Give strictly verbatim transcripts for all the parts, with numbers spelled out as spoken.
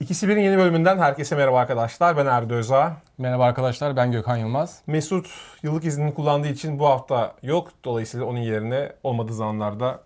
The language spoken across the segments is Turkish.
İkisi birin yeni bölümünden herkese merhaba arkadaşlar. Ben Erdi Özağ. Merhaba arkadaşlar, ben Gökhan Yılmaz. Mesut yıllık iznini kullandığı için bu hafta yok. Dolayısıyla onun yerine olmadığı zamanlarda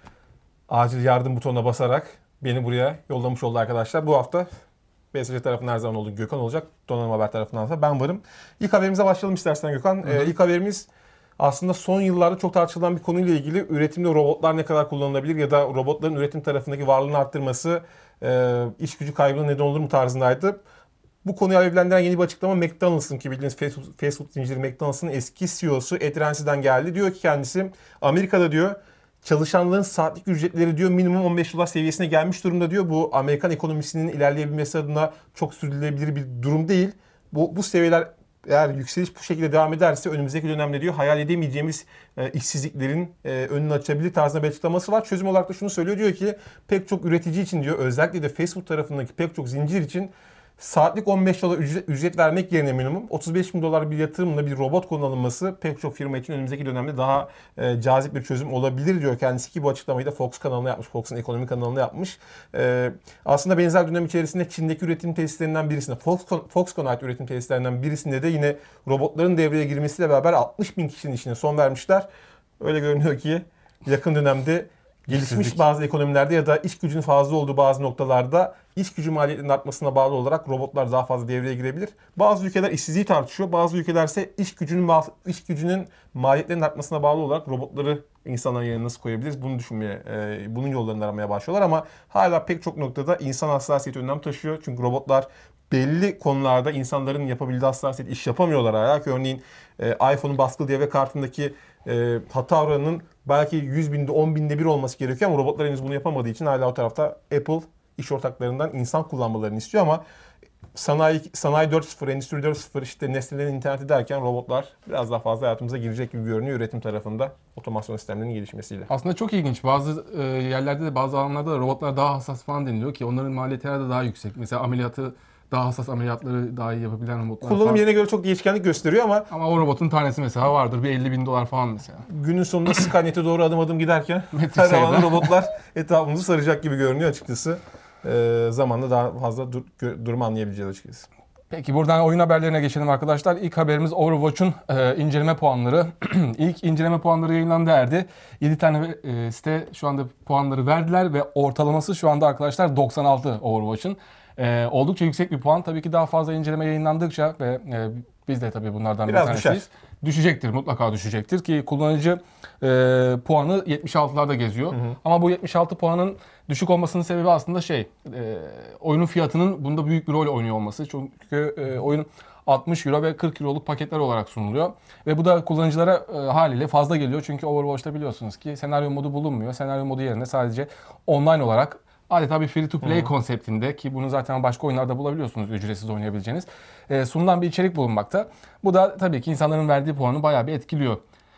acil yardım butonuna basarak beni buraya yollamış oldu arkadaşlar. Bu hafta B S C tarafından her zaman olduğu Gökhan olacak. Donanım Haber tarafından da ben varım. İlk haberimize başlayalım istersen Gökhan. Hı hı. Ee, ilk haberimiz aslında son yıllarda çok tartışılan bir konuyla ilgili üretimde robotlar ne kadar kullanılabilir ya da robotların üretim tarafındaki varlığını arttırması e, iş gücü kaybına neden olur mu tarzındaydı. Bu konuyu alevlendiren yeni bir açıklama McDonald's'ın ki bildiğiniz fast food, fast food zinciri McDonald's'ın eski C E O'su Ed Rensi'den geldi. Diyor ki kendisi Amerika'da diyor çalışanların saatlik ücretleri diyor minimum on beş dolar seviyesine gelmiş durumda diyor. Bu Amerikan ekonomisinin ilerleyebilmesi adına çok sürdürülebilir bir durum değil. Bu, bu seviyeler eğer yükseliş bu şekilde devam ederse önümüzdeki dönemde diyor hayal edemeyeceğimiz e, işsizliklerin e, önünü açabilir tarzında bir açıklaması var. Çözüm olarak da şunu söylüyor, diyor ki pek çok üretici için diyor özellikle de fast food tarafındaki pek çok zincir için saatlik on beş dolar ücret, ücret vermek yerine minimum otuz beş bin dolar bir yatırımla bir robot kullanılması pek çok firma için önümüzdeki dönemde daha e, cazip bir çözüm olabilir diyor kendisi, ki bu açıklamayı da Fox kanalına yapmış. Fox'un ekonomi kanalına yapmış. E, aslında benzer dönem içerisinde Çin'deki üretim tesislerinden birisinde, Foxconn, Foxconn ait üretim tesislerinden birisinde de yine robotların devreye girmesiyle beraber altmış bin kişinin işine son vermişler. Öyle görünüyor ki yakın dönemde gelişmiş bazı ekonomilerde ya da iş gücünün fazla olduğu bazı noktalarda iş gücü maliyetlerinin artmasına bağlı olarak robotlar daha fazla devreye girebilir. Bazı ülkeler işsizliği tartışıyor. Bazı ülkeler ise iş gücünün iş gücünün maliyetlerinin artmasına bağlı olarak robotları insanların yerine nasıl koyabiliriz bunu düşünmeye, bunun yollarını aramaya başlıyorlar ama hala pek çok noktada insan hassasiyeti önem taşıyor. Çünkü robotlar belli konularda insanların yapabildiği hassasiyet iş yapamıyorlar hala. Ki örneğin iPhone'un baskılı devre kartındaki hata oranının belki yüz binde on binde bir olması gerekiyor ama robotlar henüz bunu yapamadığı için hala o tarafta Apple iş ortaklarından insan kullanmalarını istiyor ama sanayi sanayi dört nokta sıfır, endüstri dört nokta sıfır, işte nesnelerin interneti derken robotlar biraz daha fazla hayatımıza girecek gibi görünüyor üretim tarafında otomasyon sistemlerinin gelişmesiyle. Aslında çok ilginç. Bazı e, yerlerde de bazı alanlarda da robotlar daha hassas falan deniliyor ki onların maliyetleri de daha yüksek. Mesela ameliyatı daha hassas ameliyatları daha iyi yapabilen robotlar Kullanım falan. yerine göre çok değişkenlik gösteriyor ama Ama o robotun tanesi mesela vardır bir elli bin dolar falan mesela. günün sonunda Skynet'e doğru adım adım giderken her alanda robotlar etrafımızı saracak gibi görünüyor açıkçası. Ee, zamanla daha fazla dur, durumu anlayabileceğiz açıkçası. Peki buradan oyun haberlerine geçelim arkadaşlar. İlk haberimiz Overwatch'un e, inceleme puanları. İlk inceleme puanları yayınlandı erdi. yedi tane e, site şu anda puanları verdiler ve ortalaması şu anda arkadaşlar doksan altı Overwatch'un. E, oldukça yüksek bir puan. Tabii ki daha fazla inceleme yayınlandıkça ve e, biz de tabii bunlardan biraz bir tanesiyiz. Düşer. Düşecektir, mutlaka düşecektir ki kullanıcı e, puanı yetmiş altılarda geziyor. Hı hı. Ama bu yetmiş altı puanın düşük olmasının sebebi aslında şey, e, oyunun fiyatının bunda büyük bir rol oynuyor olması. Çünkü e, oyun altmış euro ve kırk euroluk paketler olarak sunuluyor. Ve bu da kullanıcılara e, haliyle fazla geliyor. Çünkü Overwatch'ta biliyorsunuz ki senaryo modu bulunmuyor. Senaryo modu yerine sadece online olarak adeta bir free to play hmm. konseptinde, ki bunu zaten başka oyunlarda bulabiliyorsunuz ücretsiz oynayabileceğiniz, e, sunulan bir içerik bulunmakta. Bu da tabii ki insanların verdiği puanı bayağı bir etkiliyor.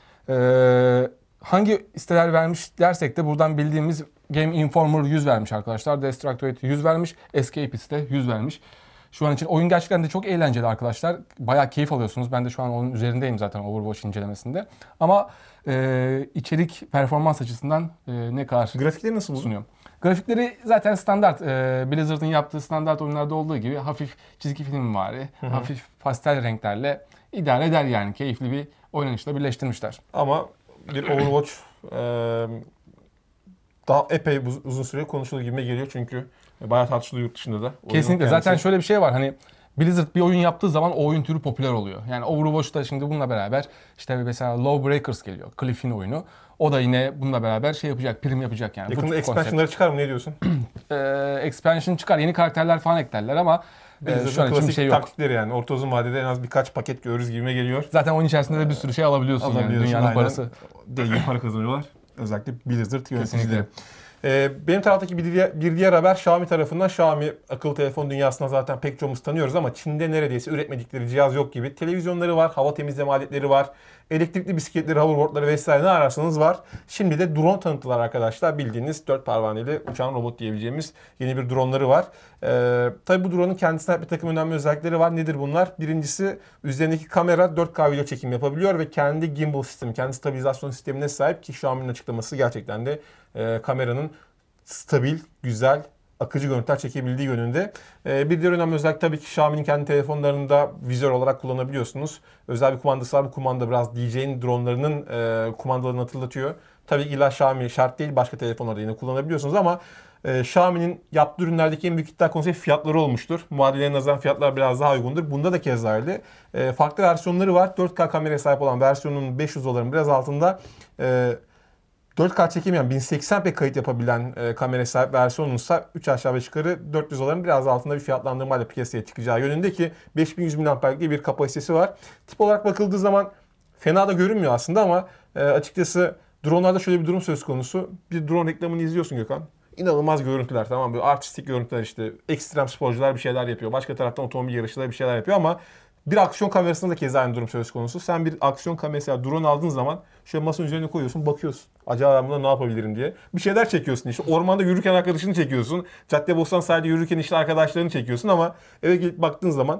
E, hangi siteler vermiş dersek de buradan bildiğimiz Game Informer yüz vermiş arkadaşlar. Destructoid yüz vermiş. Escapist de yüz vermiş. Şu an için oyun gerçekten de çok eğlenceli arkadaşlar. Bayağı keyif alıyorsunuz. Ben de şu an onun üzerindeyim zaten Overwatch incelemesinde. Ama e, içerik performans açısından e, ne kadar grafikleri nasıl buldun? Sunuyor. Grafikleri zaten standart, e, Blizzard'ın yaptığı standart oyunlarda olduğu gibi hafif çizgi film vari, hı hı. hafif pastel renklerle idare eder yani. Keyifli bir oynanışla birleştirmişler. Ama bir Overwatch e, daha epey uzun süre konuşulur gibi geliyor çünkü bayağı tartışılıyor yurt dışında da. Kesinlikle. Zaten şöyle bir şey var, hani Blizzard bir oyun yaptığı zaman o oyun türü popüler oluyor. Yani Overwatch'ta şimdi bununla beraber işte mesela Lawbreakers geliyor, Cliff'in oyunu. O da yine bununla beraber şey yapacak, prim yapacak yani. Yakında expansion'ları çıkar mı, ne diyorsun? ee, expansion çıkar, yeni karakterler falan eklerler ama e, şu an için bir şey yok. Taktikleri yani orta uzun vadede en az birkaç paket görürüz gibime geliyor. Zaten oyun içerisinde de bir sürü şey alabiliyorsun, alabiliyorsun yani dünyanın aynen. Parası. Deli para kazanıyorlar. Özellikle Blizzard yöneticileri. Benim taraftaki bir diğer, bir diğer haber Xiaomi tarafından. Xiaomi akıllı telefon dünyasında zaten pek çoğumuz tanıyoruz ama Çin'de neredeyse üretmedikleri cihaz yok gibi. Televizyonları var, hava temizleme aletleri var, elektrikli bisikletleri, hoverboardları vesaire ne ararsanız var. Şimdi de drone tanıttılar arkadaşlar. Bildiğiniz dört pervaneli uçan robot diyebileceğimiz yeni bir droneları var. Ee, tabii bu drone'un kendisine bir takım önemli özellikleri var. Nedir bunlar? Birincisi, üzerindeki kamera dört K video çekim yapabiliyor ve kendi gimbal sistemi, kendi stabilizasyon sistemine sahip ki Xiaomi'nin açıklaması gerçekten de e, kameranın stabil, güzel, akıcı görüntüler çekebildiği yönünde. Ee, bir diğer önemli özellik tabii ki Xiaomi'nin kendi telefonlarında vizör olarak kullanabiliyorsunuz. Özel bir kumandası var. Bu kumanda biraz D J'in dronlarının e, kumandalarını hatırlatıyor. Tabii illa Xiaomi şart değil. Başka telefonlarda yine kullanabiliyorsunuz ama e, Xiaomi'nin yaptığı ürünlerdeki en büyük iddia konusu fiyatları olmuştur. Muadillerine nazaran fiyatlar biraz daha uygundur. Bunda da keza öyle. E, farklı versiyonları var. dört K kameraya sahip olan versiyonun beş yüz doların biraz altında. E, dört K çekemeyen bin seksen p kayıt yapabilen e, kameraya sahip versiyonunsa üç aşağı beş yukarı dört yüz doların biraz altında bir fiyatlandırmayla piyasaya çıkacağı yönünde ki beş bin yüz miliamperlik bir kapasitesi var. Tip olarak bakıldığı zaman fena da görünmüyor aslında ama e, açıkçası drone'larda şöyle bir durum söz konusu. Bir drone reklamını izliyorsun Gökhan. İnanılmaz görüntüler, tamam mı? Böyle artistik görüntüler, işte ekstrem sporcular bir şeyler yapıyor. Başka taraftan otomobil yarışçıları bir şeyler yapıyor ama bir aksiyon kamerasında da keza aynı durum söz konusu. Sen bir aksiyon kamerası ya drone aldığın zaman şöyle masanın üzerine koyuyorsun, bakıyorsun. Acaba ben bunda ne yapabilirim diye. Bir şeyler çekiyorsun işte. Ormanda yürürken arkadaşını çekiyorsun. Caddebostan sahilde yürürken işte arkadaşlarını çekiyorsun ama eve gelip baktığın zaman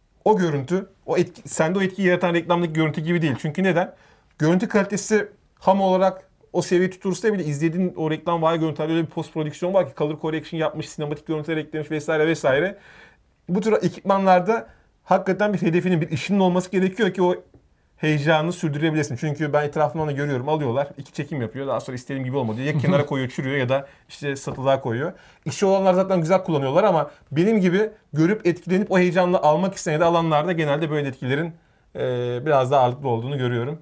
o görüntü, o etki, sende o etkiyi yaratan reklamdaki görüntü gibi değil. Çünkü neden? Görüntü kalitesi ham olarak o seviyeyi tutursa bile izlediğin o reklam var görüntülerde öyle bir post prodüksiyon var ki color correction yapmış, sinematik görüntüler eklemiş vesaire vesaire. Bu tür ekipmanlarda hakikaten bir hedefinin, bir işinin olması gerekiyor ki o heyecanını sürdürebilirsin. Çünkü ben etrafımdan da görüyorum, alıyorlar, iki çekim yapıyor. Daha sonra istediğim gibi olmadı. Ya kenara koyuyor, çürüyor ya da işte satılığa koyuyor. İşi olanlar zaten güzel kullanıyorlar ama benim gibi görüp etkilenip o heyecanla almak isteyen de alanlarda genelde böyle etkilerin e, biraz daha ağırlıklı olduğunu görüyorum.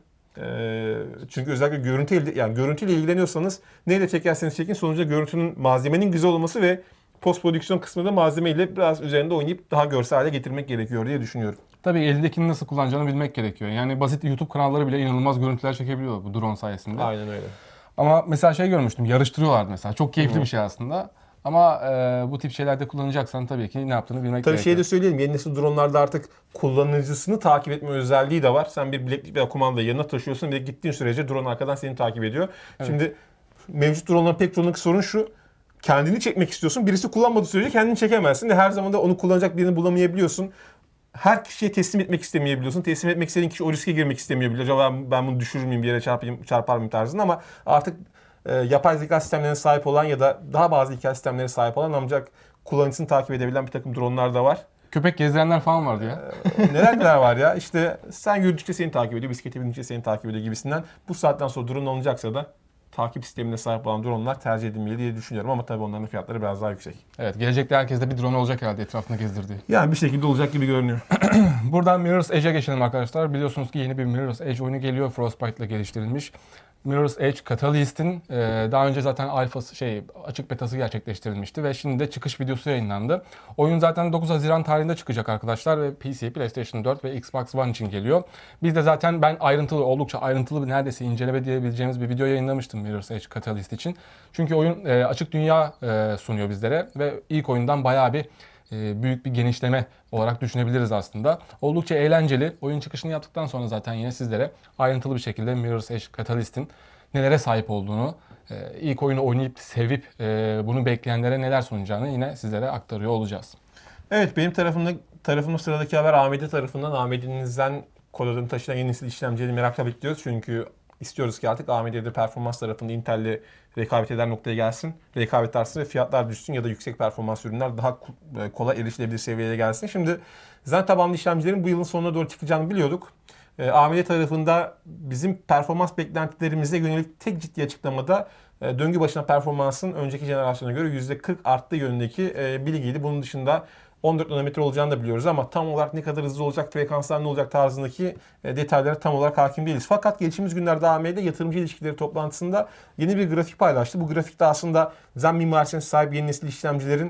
E, çünkü özellikle görüntü elde, yani görüntüyle ilgileniyorsanız neyle çekerseniz çekin sonuçta görüntünün, malzemenin güzel olması ve post prodüksiyon kısmında malzemeyle biraz üzerinde oynayıp daha görsel hale getirmek gerekiyor diye düşünüyorum. Tabii elindekini nasıl kullanacağını bilmek gerekiyor. Yani basit YouTube kanalları bile inanılmaz görüntüler çekebiliyor bu drone sayesinde. Aynen öyle. Ama mesela şey görmüştüm, yarıştırıyorlardı mesela. Çok keyifli bir şey aslında. Ama e, bu tip şeylerde kullanacaksan tabii ki ne yaptığını bilmek Tabii gerekiyor. şey de söyleyelim, yeni nesil dronlarda artık kullanıcısını takip etme özelliği de var. Sen bir bileklik veya kumandayı yanına taşıyorsun ve gittiğin sürece drone arkadan seni takip ediyor. Evet. Şimdi mevcut dronların pek çoğundaki sorun şu. Kendini çekmek istiyorsun. Birisi kullanmadığı sürece kendini çekemezsin. Ve her zaman da onu kullanacak birini bulamayabiliyorsun. Her kişiye teslim etmek istemeyebiliyorsun. Teslim etmek istediğin kişi o riske girmek istemeyebiliyor. Acaba ben bunu düşürür müyüm, bir yere çarpayım, çarpar mıyım tarzında ama artık e, yapay zeka sistemlerine sahip olan ya da daha bazı hikaye sistemlerine sahip olan ancak kullanıcısını takip edebilen bir takım dronlar da var. Köpek gezdirenler falan vardı ya. Ee, neler neler var ya. İşte sen yürüdükçe seni takip ediyor, bisiklete bindikçe seni takip ediyor gibisinden. Bu saatten sonra drone alınacaksa da takip sistemine sahip olan dronlar tercih edilmeli diye düşünüyorum ama tabii onların fiyatları biraz daha yüksek. Evet, gelecekte herkeste bir drone olacak herhalde etrafında gezdirdiği. Yani bir şekilde olacak gibi görünüyor. Buradan Mirror's Edge'e geçelim arkadaşlar. Biliyorsunuz ki yeni bir Mirror's Edge oyunu geliyor. Frostbite ile geliştirilmiş. Mirror's Edge Catalyst'in e, daha önce zaten alfası şey açık betası gerçekleştirilmişti ve şimdi de çıkış videosu yayınlandı. Oyun zaten dokuz Haziran tarihinde çıkacak arkadaşlar ve P C, PlayStation dört ve Xbox One için geliyor. Biz de zaten ben ayrıntılı, oldukça ayrıntılı bir neredeyse inceleme diyebileceğimiz bir video yayınlamıştım Mirror's Edge Catalyst için. Çünkü oyun e, açık dünya e, sunuyor bizlere ve ilk oyundan bayağı bir e, büyük bir genişleme olarak düşünebiliriz aslında. Oldukça eğlenceli. Oyun çıkışını yaptıktan sonra zaten yine sizlere ayrıntılı bir şekilde Mirror's Edge Catalyst'in nelere sahip olduğunu, e, ilk oyunu oynayıp sevip e, bunu bekleyenlere neler sunacağını yine sizlere aktarıyor olacağız. Evet, benim tarafımda tarafımda sıradaki haber A M D tarafından. A M D'nizden kod adını taşıyan yeni nesil işlemcileri merakla bekliyoruz. Çünkü istiyoruz ki artık A M D'de performans tarafında Intel'le rekabet eder noktaya gelsin. Rekabet artsın ve fiyatlar düşsün ya da yüksek performans ürünler daha kolay erişilebilir seviyeye gelsin. Şimdi Zen tabanlı işlemcilerin bu yılın sonuna doğru çıkacağını biliyorduk. A M D tarafında bizim performans beklentilerimize yönelik tek ciddi açıklamada döngü başına performansın önceki jenerasyona göre yüzde kırk arttığı yönündeki bilgiydi. Bunun dışında on dört nanometre olacağını da biliyoruz ama tam olarak ne kadar hızlı olacak, frekanslar ne olacak tarzındaki detaylara tam olarak hakim değiliz. Fakat geçtiğimiz günlerde A M D yatırımcı ilişkileri toplantısında yeni bir grafik paylaştı. Bu grafikte aslında Zen mimarisine sahip yeni nesil işlemcilerin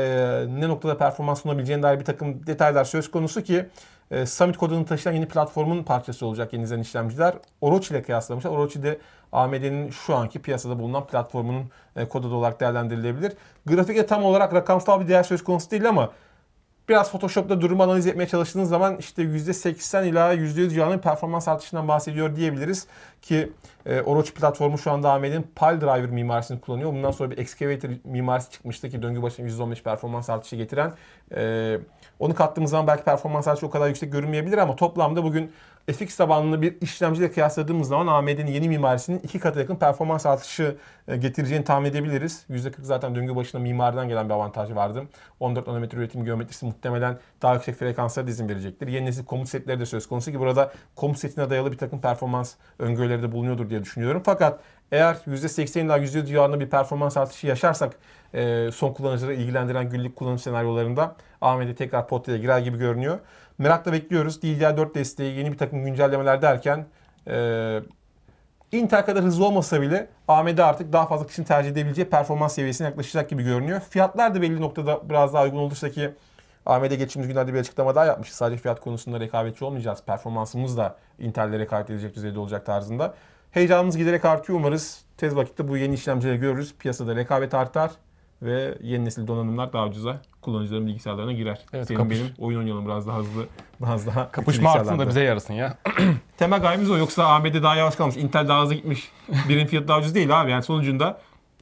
ne noktada performans sunabileceğine dair bir takım detaylar söz konusu ki Summit kodunu taşıyan yeni platformun parçası olacak yeni Zen işlemciler. Orochi ile kıyaslamışlar. Orochi de A M D'nin şu anki piyasada bulunan platformunun kod adı olarak değerlendirilebilir. Grafikte tam olarak rakamsal bir değer söz konusu değil ama biraz Photoshop'ta durumu analiz etmeye çalıştığınız zaman işte yüzde seksen ila yüzde yüz civarında performans artışından bahsediyor diyebiliriz. Ki e, Orochi platformu şu anda A M D'nin Piledriver mimarisini kullanıyor. Bundan sonra bir Excavator mimarisi çıkmıştı ki döngü başına yüzde on beş performans artışı getiren. E, onu kattığımız zaman belki performans artışı o kadar yüksek görünmeyebilir ama toplamda bugün F X tabanlı bir işlemciyle kıyasladığımız zaman A M D'nin yeni mimarisinin iki katı yakın performans artışı getireceğini tahmin edebiliriz. yüzde kırk zaten döngü başında mimariden gelen bir avantajı vardı. on dört nanometre üretim geometrisi muhtemelen daha yüksek frekanslara izin verecektir. Yeni nesil komut setleri de söz konusu ki burada komut setine dayalı bir takım performans öngörüleri de bulunuyordur diye düşünüyorum. Fakat eğer yüzde seksen ila yüzde yüz civarında bir performans artışı yaşarsak son kullanıcıları ilgilendiren günlük kullanım senaryolarında A M D tekrar potaya girer gibi görünüyor. Merakla bekliyoruz. D D R dört desteği, yeni bir takım güncellemeler derken e, Intel kadar hızlı olmasa bile A M D artık daha fazla kişinin tercih edebileceği performans seviyesine yaklaşacak gibi görünüyor. Fiyatlar da belli noktada biraz daha uygun olursa ki A M D geçtiğimiz günlerde bir açıklama daha yapmış. Sadece fiyat konusunda rekabetçi olmayacağız. Performansımız da Intel'le rekabet edecek düzeyde olacak tarzında. Heyecanımız giderek artıyor. Umarız tez vakitte bu yeni işlemcileri görürüz. Piyasada rekabet artar ve yeni nesil donanımlar daha ucuza kullanıcıların bilgisayarlarına girer. Evet, Senin kapış. benim oyun oynayalım biraz daha hızlı, biraz daha Kapışma artsın da bize yarasın ya. Temel gayemiz o. Yoksa A M D daha yavaş kalmış, Intel daha hızlı gitmiş. Birin fiyatı daha ucuz değil abi. Yani sonucunda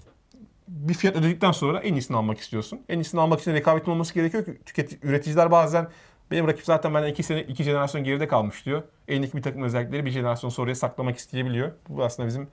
bir fiyat ödedikten sonra en iyisini almak istiyorsun. En iyisini almak için rekabetin olması gerekiyor ki tüketici, üreticiler bazen benim rakip zaten benden iki sene, iki jenerasyon geride kalmış diyor. Elindeki bir takım özellikleri bir jenerasyon sonraya saklamak isteyebiliyor. Bu aslında bizim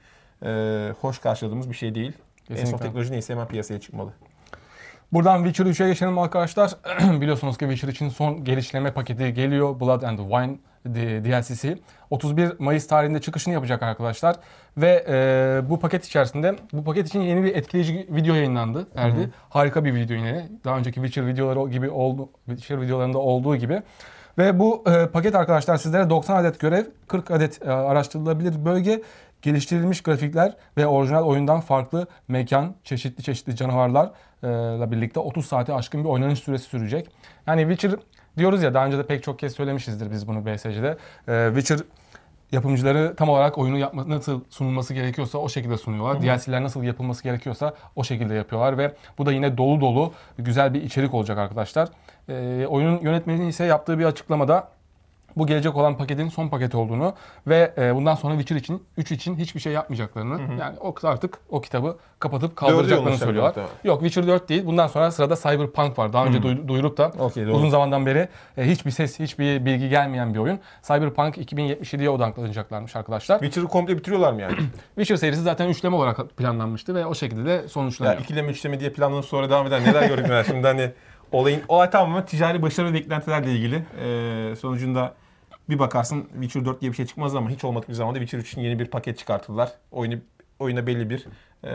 e, hoş karşıladığımız bir şey değil. Kesinlikle. En son teknoloji neyse hemen piyasaya çıkmalı. Buradan Witcher üçe geçelim arkadaşlar. Biliyorsunuz ki Witcher için son geliştirme paketi geliyor. Blood and Wine D L C'si. otuz bir Mayıs tarihinde çıkışını yapacak arkadaşlar. Ve e, bu paket içerisinde, bu paket için yeni bir etkileyici video yayınlandı. Erdi. Hı hı. Harika bir video yine. Daha önceki Witcher videoları gibi oldu, Witcher videolarında olduğu gibi. Ve bu e, paket arkadaşlar sizlere doksan adet görev, kırk adet e, araştırılabilir bölge, geliştirilmiş grafikler ve orijinal oyundan farklı mekan, çeşitli çeşitli canavarlarla birlikte otuz saate aşkın bir oynanış süresi sürecek. Yani Witcher diyoruz ya, daha önce de pek çok kez söylemişizdir biz bunu B S C'de. Ee, Witcher yapımcıları tam olarak oyunu yapma, nasıl sunulması gerekiyorsa o şekilde sunuyorlar. Hı hı. D L C'ler nasıl yapılması gerekiyorsa o şekilde yapıyorlar ve bu da yine dolu dolu güzel bir içerik olacak arkadaşlar. Ee, oyunun yönetmeni ise yaptığı bir açıklamada bu gelecek olan paketin son paketi olduğunu ve e, bundan sonra Witcher için, üç için hiçbir şey yapmayacaklarını, hı hı. yani o artık o kitabı kapatıp kaldıracaklarını söylüyorlar. Yok, Witcher dört değil. Bundan sonra sırada Cyberpunk var. Daha önce hı. duyurup da okay, uzun zamandan beri e, hiçbir ses, hiçbir bilgi gelmeyen bir oyun. Cyberpunk iki bin yetmiş yediye odaklanacaklarmış arkadaşlar. Witcher'ı komple bitiriyorlar mı yani? Witcher serisi zaten üçleme olarak planlanmıştı ve o şekilde de sonuçlanıyor. Ya ikileme, üçleme diye planlanıp sonra devam eden neler gördük neler. Şimdi hani olayın, olay tamamen ticari başarı ve beklentilerle ilgili. Ee, sonucunda bir bakarsın Witcher dört diye bir şey çıkmaz ama hiç olmadık bir zamanda Witcher üçün yeni bir paket çıkartırlar. Oyunu oyuna belli bir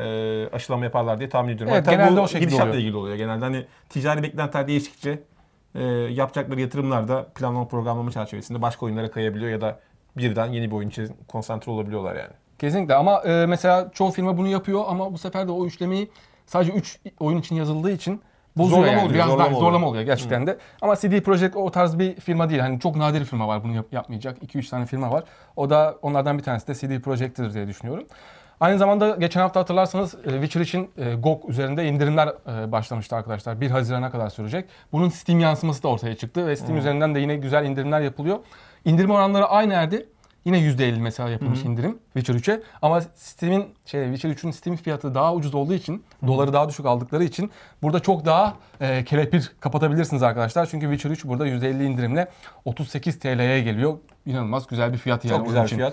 e, aşılama yaparlar diye tahmin ediyorum. Evet, Hatta genelde bu o şekilde gidişatla oluyor. ilgili oluyor. Genelde hani ticari beklentiler değiştikçe e, yapacakları yatırımlar da planlama programlama çerçevesinde başka oyunlara kayabiliyor ya da birden yeni bir oyun için konsantre olabiliyorlar yani. Kesinlikle ama e, mesela çoğu firma bunu yapıyor ama bu sefer de o üçlemeyi sadece üç oyun için yazıldığı için bozuyor zorlama yani. Oluyor, Biraz zorlama daha oluyor. zorlama oluyor gerçekten hmm. de. Ama C D Projekt o tarz bir firma değil. Hani çok nadir bir firma var bunu yap- yapmayacak. iki üç tane firma var. O da onlardan bir tanesi de C D Projekt'tir diye düşünüyorum. Aynı zamanda geçen hafta hatırlarsanız Witcher için G O G üzerinde indirimler başlamıştı arkadaşlar. bir Haziran'a kadar sürecek. Bunun Steam yansıması da ortaya çıktı ve Steam hmm. üzerinden de yine güzel indirimler yapılıyor. İndirim oranları aynı yerde. Yine yüzde elli mesela yapılmış Hı-hı. indirim Witcher üçe. Ama Steam'in şey Witcher üçün Steam fiyatı daha ucuz olduğu için, Hı-hı. doları daha düşük aldıkları için burada çok daha e, kelepir kapatabilirsiniz arkadaşlar. Çünkü Witcher üç burada yüzde elli indirimle otuz sekiz T L'ye geliyor. İnanılmaz güzel bir fiyat yani. Çok güzel bir fiyat.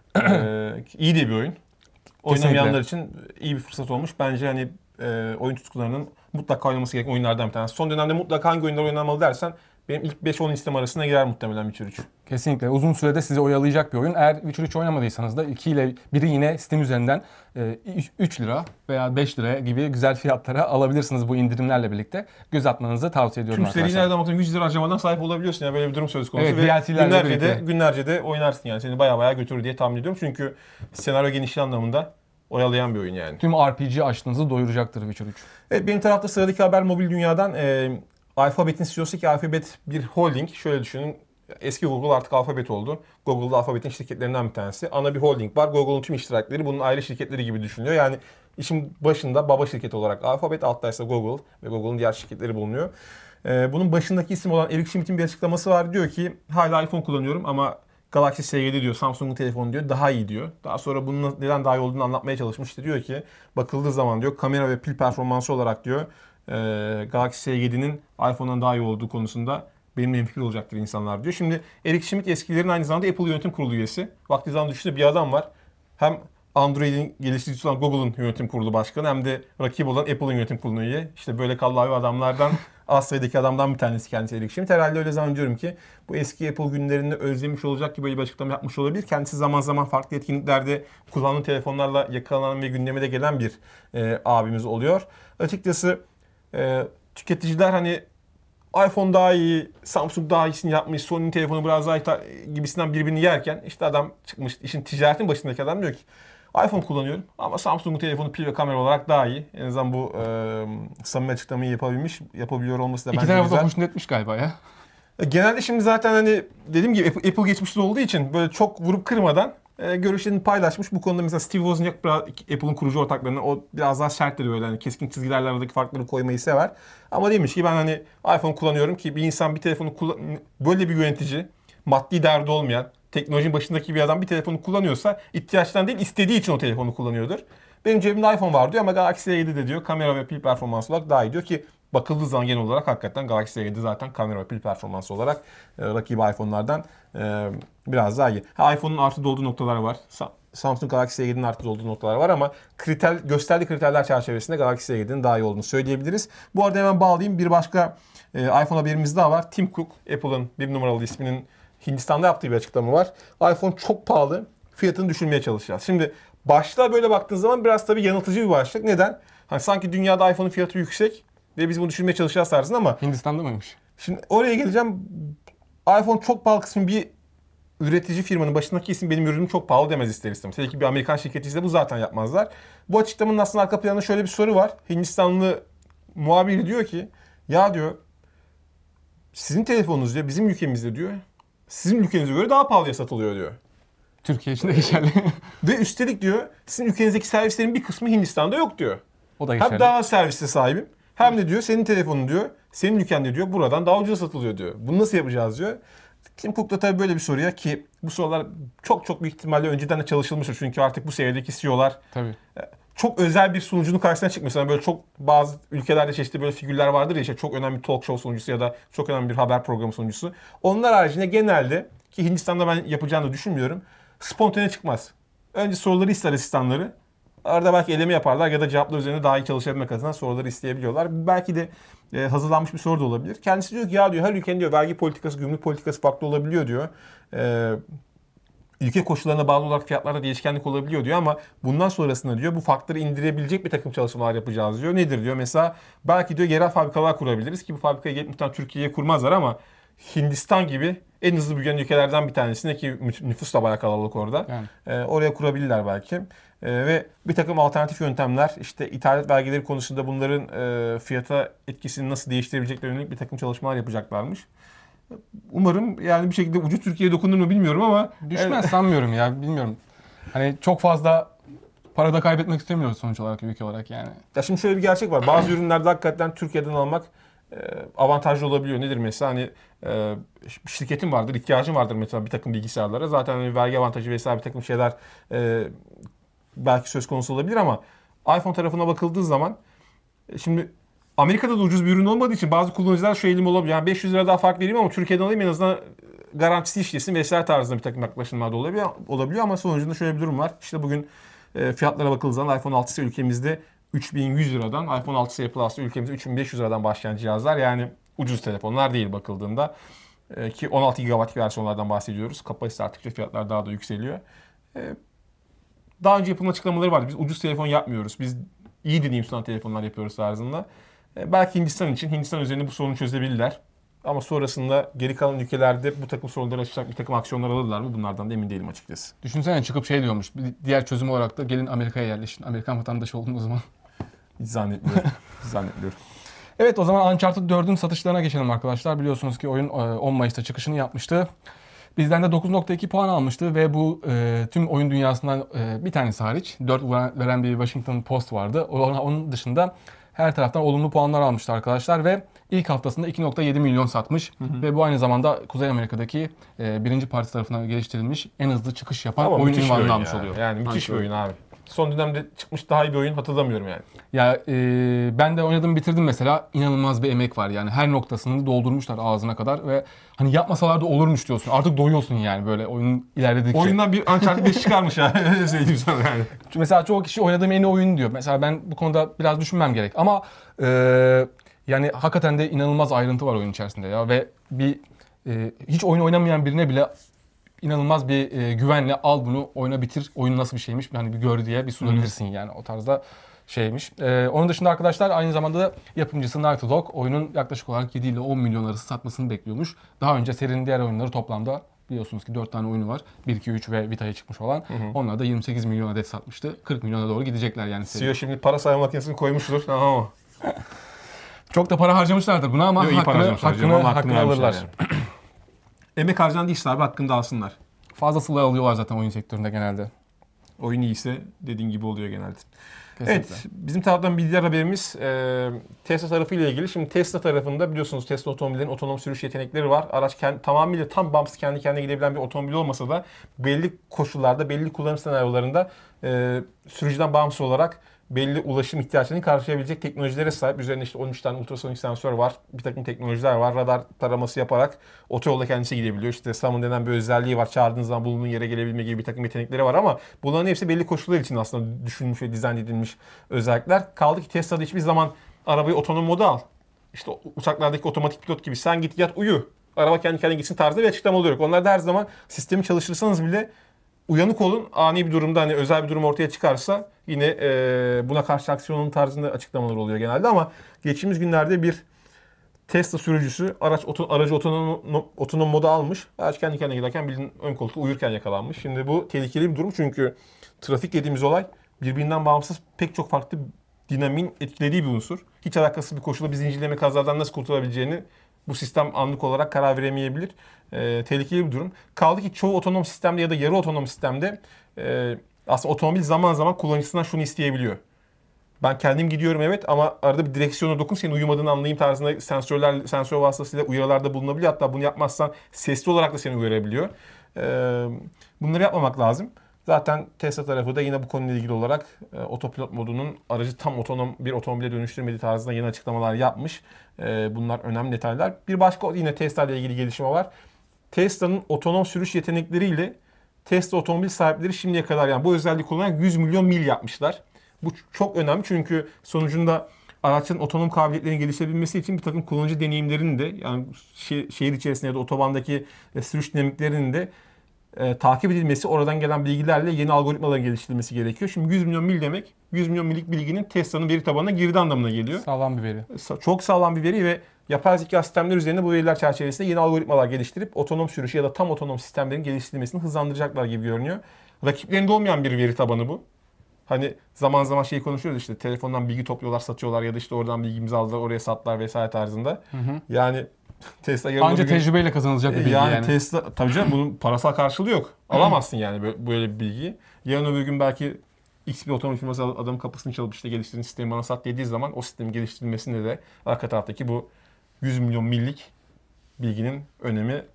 ee, iyi de bir oyun. Oynamayanlar için iyi bir fırsat olmuş. Bence hani e, oyun tutkularının mutlaka oynaması gereken oyunlardan bir tanesi. Son dönemde mutlaka hangi oyunlar oynanmalı dersen benim ilk beş on listem arasına girer muhtemelen Witcher üç. Kesinlikle. Uzun sürede sizi oyalayacak bir oyun. Eğer Witcher üç oynamadıysanız da iki ile biri yine Steam üzerinden üç lira veya beş lira gibi güzel fiyatlara alabilirsiniz bu indirimlerle birlikte. Göz atmanızı tavsiye ediyorum Tüm arkadaşlar. seriyi nereden bakıyorsun yüz lira harcamadan sahip olabiliyorsun. Yani böyle bir durum söz konusu. Evet, ve günlerce birlikte. de, günlerce de oynarsın yani. Seni baya baya götürür diye tahmin ediyorum. Çünkü senaryo genişliği anlamında oyalayan bir oyun yani. Tüm R P G aşkınızı doyuracaktır Witcher üç. Evet, benim tarafta sıradaki haber mobil dünyadan. E, Alphabet'in C E O'su ki Alphabet bir holding. Şöyle düşünün. Eski Google artık Alphabet oldu. Google'da Alphabet'in şirketlerinden bir tanesi. Ana bir holding var. Google'un tüm iştirakleri bunun aile şirketleri gibi düşünülüyor. Yani işin başında baba şirketi olarak Alphabet, altta ise Google ve Google'un diğer şirketleri bulunuyor. Ee, bunun başındaki isim olan Eric Schmidt'in bir açıklaması var. Diyor ki hala iPhone kullanıyorum ama Galaxy S yedi diyor, Samsung'un telefonu diyor daha iyi diyor. Daha sonra bunun neden daha iyi olduğunu anlatmaya çalışmış. İşte diyor ki bakıldığı zaman diyor kamera ve pil performansı olarak diyor e, Galaxy S yedi'nin iPhone'dan daha iyi olduğu konusunda benimle hemfikir olacaktır insanlar diyor. Şimdi Eric Schmidt eskilerin aynı zamanda Apple Yönetim Kurulu üyesi. Vakti zaman düşünce bir adam var. Hem Android'in geliştiricisi olan Google'ın yönetim kurulu başkanı hem de rakip olan Apple'ın yönetim kurulu üye. İşte böyle kallavi adamlardan az sayıdaki adamdan bir tanesi kendisi Eric Schmidt. Herhalde öyle zannediyorum ki bu eski Apple günlerini özlemiş olacak ki böyle bir açıklama yapmış olabilir. Kendisi zaman zaman farklı etkinliklerde kullandığı telefonlarla yakalanan ve gündeme de gelen bir e, abimiz oluyor. Açıkçası e, tüketiciler hani iPhone daha iyi, Samsung daha iyisini yapmış, Sony'nin telefonu biraz daha iyi gibisinden birbirini yerken işte adam çıkmış, işin ticaretin başındaki adam diyor ki iPhone kullanıyorum ama Samsung'un telefonu pil ve kamera olarak daha iyi. En azından bu e, samimi açıklamayı yapabilmiş, yapabiliyor olması da İki bence tarafı da güzel. hoşnut etmiş galiba ya. Genelde şimdi zaten hani dediğim gibi Apple, Apple geçmişte olduğu için böyle çok vurup kırmadan e, görüşlerini paylaşmış. Bu konuda mesela Steve Wozniak biraz Apple'ın kurucu ortaklarına o biraz daha serttir böyle hani keskin çizgilerle aradaki farkları koymayı sever. Ama demiş ki ben hani iPhone kullanıyorum ki bir insan bir telefonu kullan böyle bir yönetici maddi derdi olmayan teknolojinin başındaki bir adam bir telefonu kullanıyorsa ihtiyaçtan değil istediği için o telefonu kullanıyordur. Benim cebimde iPhone var diyor ama Galaxy S yedi de diyor kamera ve pil performansı olarak daha iyi diyor ki bakıldığı zaman genel olarak hakikaten Galaxy S yedi zaten kamera ve pil performansı olarak e, rakibi iPhone'lardan e, biraz daha iyi. Ha, iPhone'un artı olduğu noktalar var. Sa- Samsung Galaxy S yedinin artı olduğu noktalar var ama kriter gösterdiği kriterler çerçevesinde Galaxy S yedinin daha iyi olduğunu söyleyebiliriz. Bu arada hemen bağlayayım. Bir başka e, iPhone haberimiz daha var. Tim Cook, Apple'ın bir numaralı isminin Hindistan'da yaptığı bir açıklama var. iPhone çok pahalı. Fiyatını düşürmeye çalışacağız. Şimdi başlığa böyle baktığın zaman biraz tabii yanıltıcı bir başlık. Neden? Hani sanki dünyada iPhone'un fiyatı yüksek ve biz bunu düşürmeye çalışacağız tarzında ama Hindistan'da mıymış? şimdi oraya geleceğim. iPhone çok pahalı kısmı bir üretici firmanın başındaki isim benim ürünüm çok pahalı demez ister istemez. Tabii ki bir Amerikan şirketi ise bu zaten yapmazlar. Bu açıklamanın aslında arka planında şöyle bir soru var. Hindistanlı muhabiri diyor ki ya diyor sizin telefonunuz diyor bizim ülkemizde diyor sizin ülkenize göre daha pahalıya satılıyor diyor. Türkiye için de geçerli. Ve üstelik diyor sizin ülkenizdeki servislerin bir kısmı Hindistan'da yok diyor. O da geçerli. Hem daha az servise sahibim hem de diyor senin telefonun diyor senin ülkende diyor buradan daha ucuza satılıyor diyor. Bunu nasıl yapacağız diyor. Tim Cook da tabii böyle bir soruya ki bu sorular çok çok büyük ihtimalle önceden de çalışılmıştır. Çünkü artık bu seviyedeki C E O'lar Tabii. çok özel bir sunucunun karşısına çıkmıyor. Mesela böyle çok bazı ülkelerde çeşitli böyle figürler vardır ya işte çok önemli bir talk show sunucusu ya da çok önemli bir haber programı sunucusu. Onlar haricinde genelde ki Hindistan'da ben yapacağını da düşünmüyorum. Spontane çıkmaz. Önce soruları ister asistanları. Arada belki eleme yaparlar ya da cevaplar üzerine daha iyi çalışabilmek adına soruları isteyebiliyorlar. Belki de e, hazırlanmış bir soru da olabilir. Kendisi diyor ki ya diyor her ülkenin diyor vergi politikası, gümrük politikası farklı olabiliyor diyor. E, ülke koşullarına bağlı olarak fiyatlarda değişkenlik olabiliyor diyor ama bundan sonrasında diyor bu farkları indirebilecek bir takım çalışmalar yapacağız diyor. Nedir diyor? Mesela belki diyor yerel fabrikalar kurabiliriz ki bu fabrikayı gelip muhtemelen Türkiye'ye kurmazlar ama Hindistan gibi en hızlı büyüyen ülkelerden bir tanesine ki nüfus da bayağı kalabalık orada. Yani. E, oraya kurabilirler belki. E, ve bir takım alternatif yöntemler işte ithalat vergileri konusunda bunların e, fiyata etkisini nasıl değiştirebileceklerine yönelik bir takım çalışmalar yapacaklarmış. Umarım yani bir şekilde ucu Türkiye'ye dokunur mu bilmiyorum ama Düşmez sanmıyorum ya, bilmiyorum. Hani çok fazla para da kaybetmek istemiyoruz sonuç olarak, ülke olarak yani. ya şimdi şöyle bir gerçek var. Bazı ürünlerde hakikaten Türkiye'den almak e, avantajlı olabiliyor. Nedir mesela hani e, bir şirketin vardır, ihtiyacın vardır mesela bir takım bilgisayarlara. Zaten hani vergi avantajı vesaire bir takım şeyler e, belki söz konusu olabilir ama iPhone tarafına bakıldığı zaman e, şimdi Amerika'da da ucuz bir ürün olmadığı için bazı kullanıcılar şu eğilim olabiliyor. Yani beş yüz lira daha fark vereyim ama Türkiye'den alayım en azından garantisi işlesin vesaire tarzında bir takım yaklaşımlar da olabiliyor, olabiliyor ama sonucunda şöyle bir durum var. İşte bugün e, fiyatlara bakıldığı zaman iPhone altı ülkemizde üç bin yüz liradan, iPhone altı Plus ülkemizde üç bin beş yüz liradan başlayan cihazlar. Yani ucuz telefonlar değil bakıldığında. E, ki on altı gigabayt versiyonlardan bahsediyoruz. Kapasite arttıkça fiyatlar daha da yükseliyor. E, daha önce yapılan açıklamaları vardı. Biz ucuz telefon yapmıyoruz. Biz iyi deneyim sunan telefonlar yapıyoruz tarzında. E, belki Hindistan için Hindistan üzerinde bu sorunu çözebilirler. Ama sonrasında geri kalan ülkelerde bu takım sorunları açacak bir takım aksiyonlar alırlar mı? Bunlardan da emin değilim açıkçası. Düşünsene çıkıp şey diyormuş, bir diğer çözüm olarak da gelin Amerika'ya yerleşin. Amerikan vatandaşı oldun o zaman. Hiç zannetmiyorum. Hiç zannetmiyorum. Evet, o zaman Uncharted dördün satışlarına geçelim arkadaşlar. Biliyorsunuz ki oyun on Mayıs'ta çıkışını yapmıştı. Bizden de dokuz nokta iki puan almıştı ve bu e, tüm oyun dünyasından e, bir tanesi hariç dört veren bir Washington Post vardı. Onun dışında her taraftan olumlu puanlar almıştı arkadaşlar ve ilk haftasında iki nokta yedi milyon satmış. Hı hı. Ve bu aynı zamanda Kuzey Amerika'daki e, birinci parti tarafından geliştirilmiş en hızlı çıkış yapan Ama oyun müthiş bir ünvanını oyun almış ya. oluyor. Yani müthiş bir Aynen. oyun abi. son dönemde çıkmış daha iyi bir oyun hatırlamıyorum yani. Ya e, ben de oynadım bitirdim mesela. İnanılmaz bir emek var yani. Her noktasını doldurmuşlar ağzına kadar ve hani yapmasalar da olurmuş diyorsun. Artık doyuyorsun yani böyle oyunun ilerledikçe. Oyundan bir Uncharted beş çıkarmış ya. Öyle söyleyeyim sana yani. Çünkü mesela çoğu kişi oynadığım en iyi oyun diyor. Mesela ben bu konuda biraz düşünmem gerek. Ama e, yani hakikaten de inanılmaz ayrıntı var oyun içerisinde ya. Ve bir e, hiç oyun oynamayan birine bile inanılmaz bir e, güvenle al bunu oyna bitir. Oyun nasıl bir şeymiş hani bir gör diye bir sunabilirsin yani o tarzda şeymiş. E, onun dışında arkadaşlar aynı zamanda da yapımcısı Naughty Dog oyunun yaklaşık olarak yedi ile on milyon arası satmasını bekliyormuş. Daha önce serinin diğer oyunları toplamda biliyorsunuz ki dört tane oyunu var. bir, iki, üç ve Vita'ya çıkmış olan. Hı hı. Onlar da yirmi sekiz milyon adet satmıştı. kırk milyona doğru gidecekler yani seri. C E O şimdi para sayma makinesini koymuştur. Tamam mı? Çok da para harcamışlardır buna ama Yo, iyi para hakkını, harcamışlar hakkını, canım, ama hakkını hakkını alırlar. vermişler Emek harcandı işte abi, hakkını alsınlar. Fazlasıyla alıyorlar zaten oyun sektöründe genelde. Oyun iyiyse dediğin gibi oluyor genelde. Kesinlikle. Evet, bizim taraftan bir diğer haberimiz e, Tesla tarafıyla ilgili. Şimdi Tesla tarafında biliyorsunuz Tesla otomobillerin otonom sürüş yetenekleri var. Araç kendi, tamamıyla tam bağımsız kendi kendine gidebilen bir otomobil olmasa da belli koşullarda, belli kullanım senaryolarında e, sürücüden bağımsız olarak belli ulaşım ihtiyaçlarını karşılayabilecek teknolojilere sahip. Üzerinde işte on üç tane ultrasonik sensör var. Bir takım teknolojiler var. Radar taraması yaparak otoyolda kendisi gidebiliyor. İşte Summon denen bir özelliği var. Çağırdığınız zaman bulunduğun yere gelebilme gibi bir takım yetenekleri var ama bunların hepsi belli koşullar için aslında düşünülmüş ve dizayn edilmiş özellikler. Kaldı ki Tesla'da hiçbir zaman arabayı otonom moda al. İşte uçaklardaki otomatik pilot gibi sen git yat uyu. Araba kendi kendine gitsin tarzda bir açıklama oluyor. Onlar da her zaman sistemi çalıştırsanız bile uyanık olun. Ani bir durumda hani özel bir durum ortaya çıkarsa yine e, buna karşı aksiyonun tarzında açıklamalar oluyor genelde ama geçtiğimiz günlerde bir Tesla sürücüsü araç oto, aracı otonom, otonom moda almış. Araç kendi kendine giderken bildiğin ön koltukta uyurken yakalanmış. Şimdi bu tehlikeli bir durum çünkü trafik dediğimiz olay birbirinden bağımsız pek çok farklı dinamiğin etkilediği bir unsur. Hiç alakasız bir koşulda bir zincirleme kazadan nasıl kurtulabileceğini bu sistem anlık olarak karar veremeyebilir. E, tehlikeli bir durum. Kaldı ki çoğu otonom sistemde ya da yarı otonom sistemde e, aslında otomobil zaman zaman kullanıcısından şunu isteyebiliyor. Ben kendim gidiyorum evet ama arada bir direksiyona dokun senin uyumadığını anlayayım tarzında sensörler, sensör vasıtasıyla uyarılarda bulunabiliyor. Hatta bunu yapmazsan sesli olarak da seni uyarabiliyor. E, bunları yapmamak lazım. Zaten Tesla tarafı da yine bu konuyla ilgili olarak e, otopilot modunun aracı tam otonom bir otomobile dönüştürmediği tarzında yeni açıklamalar yapmış. E, bunlar önemli detaylar. Bir başka yine Tesla ile ilgili gelişme var. Tesla'nın otonom sürüş yetenekleriyle Tesla otomobil sahipleri şimdiye kadar yani bu özelliği kullanarak yüz milyon mil yapmışlar. Bu çok önemli çünkü sonucunda araçların otonom kabiliyetlerinin gelişebilmesi için bir takım kullanıcı deneyimlerinin de yani şehir içerisinde ya da otobandaki sürüş dinamiklerinin de e, takip edilmesi, oradan gelen bilgilerle yeni algoritmaların geliştirilmesi gerekiyor. Şimdi yüz milyon mil demek, yüz milyon millik bilginin Tesla'nın veri tabanına girdiği anlamına geliyor. Sağlam bir veri. Çok sağlam bir veri ve yapay zeka sistemleri üzerinde bu veriler çerçevesinde yeni algoritmalar geliştirip otonom sürüş ya da tam otonom sistemlerin geliştirilmesini hızlandıracaklar gibi görünüyor. Rakiplerinde olmayan bir veri tabanı bu. Hani zaman zaman şey konuşuyoruz işte telefondan bilgi topluyorlar, satıyorlar ya da işte oradan bilgimizi aldılar, oraya sattılar vesaire tarzında. Hı hı. Yani Tesla yarın Anca bir gün, tecrübeyle kazanılacak bir bilgi yani. Yani Tesla tabii canım bunun parasal karşılığı yok. Alamazsın yani böyle, böyle bir bilgiyi. Yarın öbür gün belki X bir otomobil firması adamın kapısını çalıp işte geliştirin sistemi bana sat dediği zaman o sistemin geliştirilmesinde de arka taraftaki bu yüz milyon millik bilginin önemi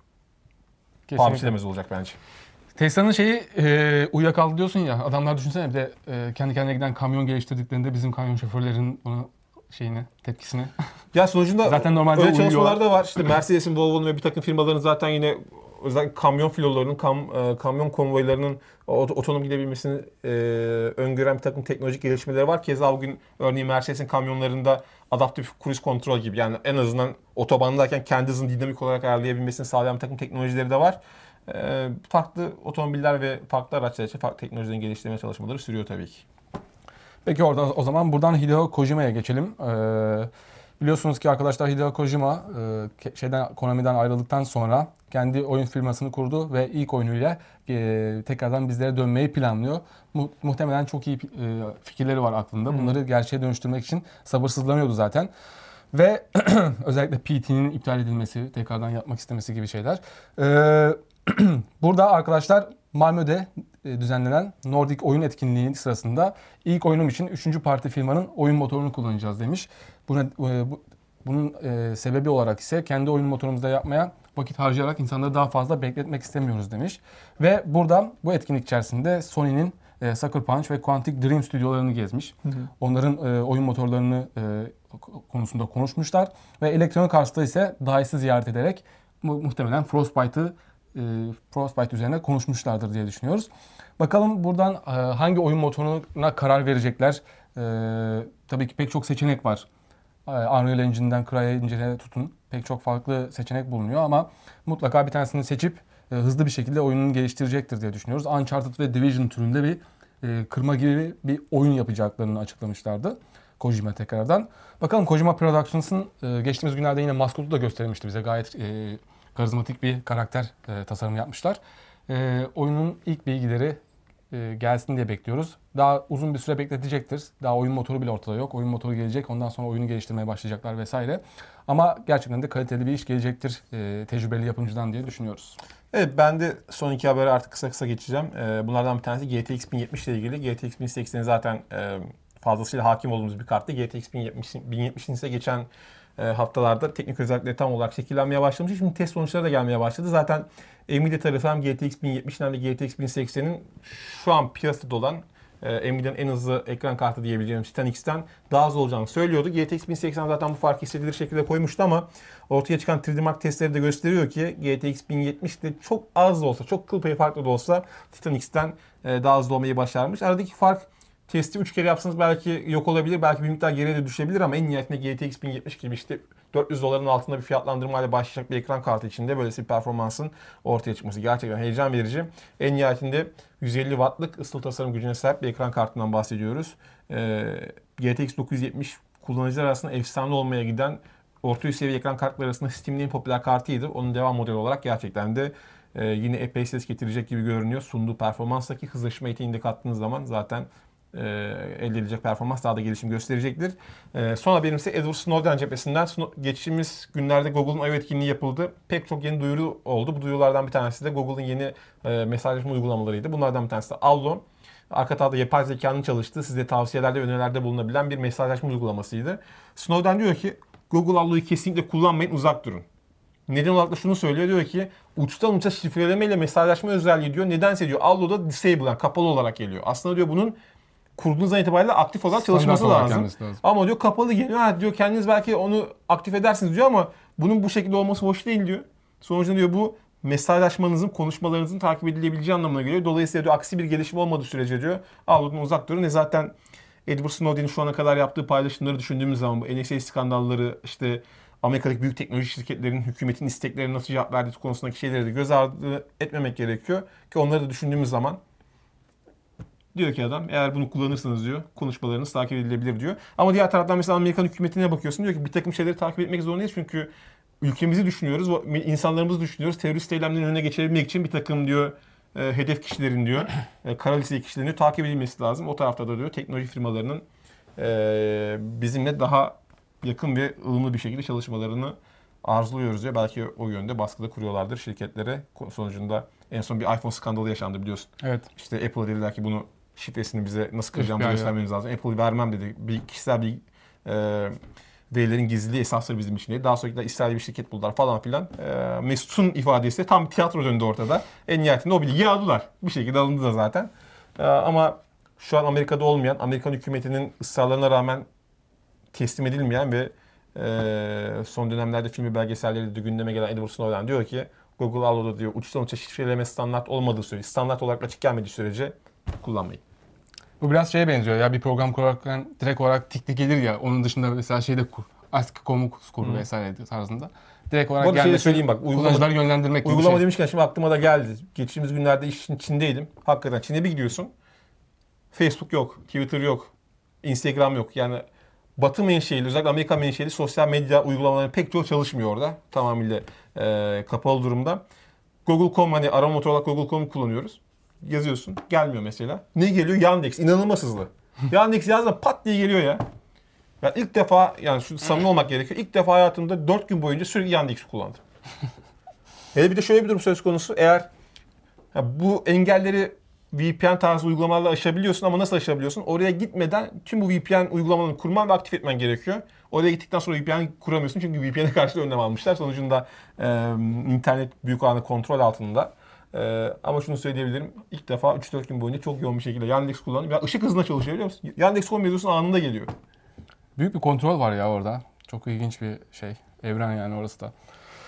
paha biçilemez olacak bence. Tesla'nın şeyi e, uyuyakaldı diyorsun ya, adamlar düşünsene bir de e, kendi kendine giden kamyon geliştirdiklerinde bizim kamyon şoförlerin ona şeyini, tepkisini. Ya sonucunda zaten normalde öyle çalışmalar uyuyor. da var. İşte Mercedes'in, Volvo'nun ve bir takım firmaların zaten yine özellikle kamyon filolarının, kam, e, kamyon konvoylarının otonom gidebilmesini e, öngören bir takım teknolojik gelişmeleri var. Keza bugün örneğin Mercedes'in kamyonlarında adaptif cruise kontrol gibi yani en azından otobandayken kendi hızını dinamik olarak ayarlayabilmesini sağlayan bir takım teknolojileri de var. E, farklı otomobiller ve farklı araçlar için farklı teknolojilerin geliştirme çalışmaları sürüyor tabii ki. Peki orada o zaman buradan Hideo Kojima'ya geçelim. Ee, biliyorsunuz ki arkadaşlar Hideo Kojima e, şeyden Konami'den ayrıldıktan sonra kendi oyun firmasını kurdu ve ilk oyunuyla e, tekrardan bizlere dönmeyi planlıyor. Mu- muhtemelen çok iyi e, fikirleri var aklında. Bunları gerçeğe dönüştürmek için sabırsızlanıyordu zaten. Ve özellikle P T'nin iptal edilmesi, tekrardan yapmak istemesi gibi şeyler. Ee, burada arkadaşlar Malmö'de düzenlenen Nordic oyun etkinliği sırasında ilk oyunum için üçüncü parti firmanın oyun motorunu kullanacağız demiş. Buna, bu, bunun e, sebebi olarak ise kendi oyun motorumuzda yapmaya vakit harcayarak insanları daha fazla bekletmek istemiyoruz demiş. Ve burada bu etkinlik içerisinde Sony'nin e, Sucker Punch ve Quantic Dream stüdyolarını gezmiş. Hı hı. Onların e, oyun motorlarını e, konusunda konuşmuşlar. Ve Electronic Arts'ta ise DICE'ı ziyaret ederek mu- muhtemelen Frostbite'ı e, Frostbite üzerine konuşmuşlardır diye düşünüyoruz. Bakalım buradan e, hangi oyun motoruna karar verecekler. E, tabii ki pek çok seçenek var. E, Unreal Engine'den CryEngine'e tutun. Pek çok farklı seçenek bulunuyor ama mutlaka bir tanesini seçip e, hızlı bir şekilde oyununu geliştirecektir diye düşünüyoruz. Uncharted ve Division türünde bir e, kırma gibi bir oyun yapacaklarını açıklamışlardı. Kojima tekrardan. Bakalım Kojima Productions'ın e, geçtiğimiz günlerde yine maskotu da göstermişti bize. Gayet e, karizmatik bir karakter e, tasarımı yapmışlar. E, oyunun ilk bilgileri e, gelsin diye bekliyoruz. Daha uzun bir süre bekletecektir. Daha oyun motoru bile ortada yok. Oyun motoru gelecek. Ondan sonra oyunu geliştirmeye başlayacaklar vesaire. Ama gerçekten de kaliteli bir iş gelecektir e, tecrübeli yapımcıdan diye düşünüyoruz. Evet, ben de son iki haberi artık kısa kısa geçeceğim. Ee, bunlardan bir tanesi G T X bin yetmiş ile ilgili. G T X bin seksen'i zaten e, fazlasıyla hakim olduğumuz bir karttı. G T X bin yetmiş'in ise geçen e, haftalarda teknik özellikleri tam olarak şekillenmeye başlamış. Şimdi test sonuçları da gelmeye başladı. Zaten Nvidia tarafı hem G T X bin yetmiş'in hem de G T X bin seksen'in şu an piyasada olan e, Nvidia'nın en hızlı ekran kartı diyebileceğimiz Titan X'ten daha hızlı olacağını söylüyordu. G T X bin seksen zaten bu farkı hissedilir şekilde koymuştu ama ortaya çıkan üç D Mark testleri de gösteriyor ki G T X bin yetmiş'te çok az da olsa, çok kıl payı farklı da olsa Titan X'ten e, daha hızlı olmayı başarmış. Aradaki fark testi üç kere yapsanız belki yok olabilir, belki bir miktar geriye de düşebilir ama en nihayetinde G T X bin yetmiş gibi işte dört yüz doların altında bir fiyatlandırmayla başlayacak bir ekran kartı içinde böylesi bir performansın ortaya çıkması gerçekten heyecan verici. En nihayetinde yüz elli wattlık ısıl tasarım gücüne sahip bir ekran kartından bahsediyoruz. Ee, G T X dokuz yüz yetmiş kullanıcılar arasında efsane olmaya giden orta üst seviye ekran kartları arasında Steam'in en popüler kartıydı. Onun devam modeli olarak gerçekten de e, yine epey ses getirecek gibi görünüyor. Sunduğu performanstaki hızlaşma yeteneğini de kattığınız zaman zaten e, elde edilecek performans daha da gelişim gösterecektir. E, son haberim ise Edward Snowden cephesinden. Sno- geçtiğimiz günlerde Google'un I O etkinliği yapıldı. Pek çok yeni duyuru oldu. Bu duyurulardan bir tanesi de Google'ın yeni e, mesajlaşma uygulamalarıydı. Bunlardan bir tanesi de Allo. Arka tarafta yapay zekanın çalıştığı, size tavsiyelerde, önerilerde bulunabilen bir mesajlaşma uygulamasıydı. Snowden diyor ki Google Allo'yu kesinlikle kullanmayın, uzak durun. Neden olarak da şunu söylüyor, diyor ki uçtan uça şifreleme ile mesajlaşma özelliği diyor. Nedense diyor Allo'da disable, yani kapalı olarak geliyor. Aslında diyor bunun kurduğunuz itibariyle aktif olarak çalışması lazım. lazım. Ama diyor kapalı geliyor. Ha diyor kendiniz belki onu aktif edersiniz diyor ama bunun bu şekilde olması hoş değil diyor. Sonuçta diyor bu mesajlaşmanızın, konuşmalarınızın takip edilebileceği anlamına geliyor. Dolayısıyla diyor aksi bir gelişme olmadığı sürece diyor Allo'dan uzak durun. E zaten Edward Snowden'in şu ana kadar yaptığı paylaşımları düşündüğümüz zaman bu N S A skandalları, işte Amerika'daki büyük teknoloji şirketlerinin hükümetin isteklerine nasıl cevap verdiği konusundaki şeyleri de göz ardı etmemek gerekiyor. Ki onları da düşündüğümüz zaman diyor ki adam eğer bunu kullanırsanız diyor konuşmalarınız takip edilebilir diyor. Ama diğer taraftan mesela Amerikan hükümetine bakıyorsun, diyor ki bir takım şeyleri takip etmek zorundayız çünkü ülkemizi düşünüyoruz, insanlarımızı düşünüyoruz. Terörist eylemlerin önüne geçebilmek için bir takım diyor e, hedef kişilerin diyor e, kara listeli kişilerin diyor, takip edilmesi lazım. O tarafta da diyor teknoloji firmalarının e, bizimle daha yakın ve ılımlı bir şekilde çalışmalarını arzuluyoruz diyor. Belki o yönde baskıda kuruyorlardır şirketlere. Sonucunda en son bir iPhone skandalı yaşandı biliyorsun. Evet. İşte Apple'a dediler ki bunu şifresini bize nasıl kıracağımızı göstermemiz lazım. Apple vermem dedi. Bir kişisel bir e, verilerin gizliliği esasları bizim için dedi. Daha sonra da İsrail bir şirket buldular falan filan. E, Mesut'un ifadesi tam bir tiyatro döndü ortada. En nihayetinde o bilgiyi aldılar. Bir şekilde alındı da zaten. E, ama şu an Amerika'da olmayan, Amerikan hükümetinin ısrarlarına rağmen teslim edilmeyen ve e, son dönemlerde film ve belgeselleri de gündeme gelen Edward Snowden diyor ki Google Allo'da diyor uçtan uça şifreleme standart olmadığı sürece, standart olarak açık gelmediği sürece kullanmayın. Bu biraz şeye benziyor ya, bir program kurarken direkt olarak tikli gelir ya, onun dışında mesela şeyde kur, A S C I I komut kuru vesaire tarzında. Direkt olarak gelmesi, söyleyeyim bak, kullanıcıları yönlendirmek gibi uygulama şey. demişken şimdi aklıma da geldi. Geçtiğimiz günlerde işin Çin'deydim. Hakikaten Çin'e bir gidiyorsun. Facebook yok, Twitter yok, Instagram yok. Yani Batı menşeili, özellikle Amerika menşeili sosyal medya uygulamaları pek çoğu çalışmıyor orada. Tamamıyla e, kapalı durumda. Google nokta com, hani arama motoru olarak Google nokta com'u kullanıyoruz. Yazıyorsun, gelmiyor mesela. Ne geliyor? Yandex. İnanılmaz hızlı. Yandex yazdığında pat diye geliyor ya. Yani ilk defa, yani şu samimi olmak gerekiyor. İlk defa hayatımda dört gün boyunca sürekli Yandex'i kullandım. Hele bir de şöyle bir durum söz konusu. Eğer ya bu engelleri V P N tarzı uygulamalarla aşabiliyorsun ama nasıl aşabiliyorsun? Oraya gitmeden tüm bu V P N uygulamalarını kurman ve aktif etmen gerekiyor. Oraya gittikten sonra V P N kuramıyorsun çünkü V P N'e karşı da önlem almışlar. Sonucunda e, internet büyük oranda kontrol altında. Ee, ama şunu söyleyebilirim. İlk defa üç dört gün boyunca çok yoğun bir şekilde Yandex kullandım. Ya ışık hızında çalışıyor biliyor musun? Yandex nokta com yazıyorsun anında geliyor. Büyük bir kontrol var ya orada. Çok ilginç bir şey. Evren yani orası da.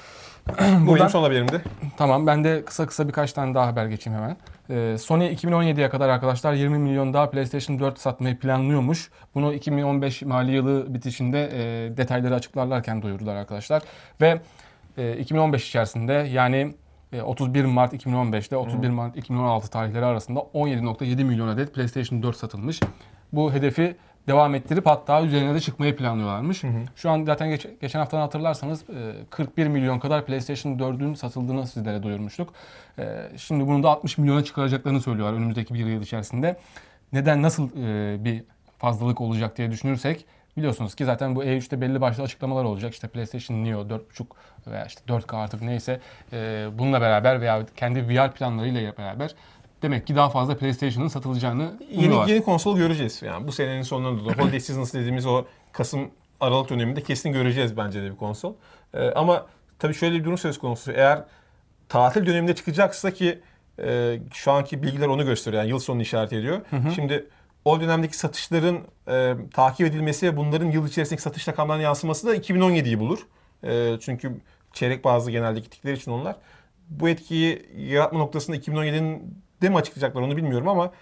Bu Buradan- benim son haberimdi. Tamam, ben de kısa kısa birkaç tane daha haber geçeyim hemen. Ee, Sony iki bin on yediye kadar arkadaşlar yirmi milyon daha PlayStation dört satmayı planlıyormuş. Bunu iki bin on beş mali yılı bitişinde e, detayları açıklarlarken duyurdular arkadaşlar. Ve e, iki bin on beş içerisinde yani e, otuz bir Mart iki bin on beşte otuz bir Mart iki bin on altı tarihleri arasında on yedi nokta yedi milyon adet PlayStation dört satılmış. Bu hedefi devam ettirip hatta üzerine de çıkmayı planlıyorlarmış. Hı hı. Şu an zaten geç, geçen haftadan hatırlarsanız kırk bir milyon kadar PlayStation dördün satıldığını sizlere duyurmuştuk. Şimdi bunu da altmış milyona çıkaracaklarını söylüyorlar önümüzdeki bir yıl içerisinde. Neden, nasıl bir fazlalık olacak diye düşünürsek, biliyorsunuz ki zaten bu E üçte belli başlı açıklamalar olacak. İşte PlayStation Neo dört buçuk veya işte dört K artık neyse bununla beraber veya kendi V R planlarıyla beraber demek ki daha fazla PlayStation'ın satılacağını umuyorlar. Yeni, yeni konsol göreceğiz. Yani bu senenin sonunda da Holiday Seasons dediğimiz o Kasım Aralık döneminde kesin göreceğiz bence de bir konsol. Ee, ama tabii şöyle bir durum söz konusu. Eğer tatil döneminde çıkacaksa ki e, şu anki bilgiler onu gösteriyor. Yani yıl sonunu işaret ediyor. Hı hı. Şimdi o dönemdeki satışların e, takip edilmesi ve bunların yıl içerisindeki satış rakamlarına yansıması da iki bin on yediyi bulur. E, çünkü çeyrek bazlı genelde gittikleri için onlar. Bu etkiyi yaratma noktasında iki bin on yedinin de mi açıklayacaklar onu bilmiyorum ama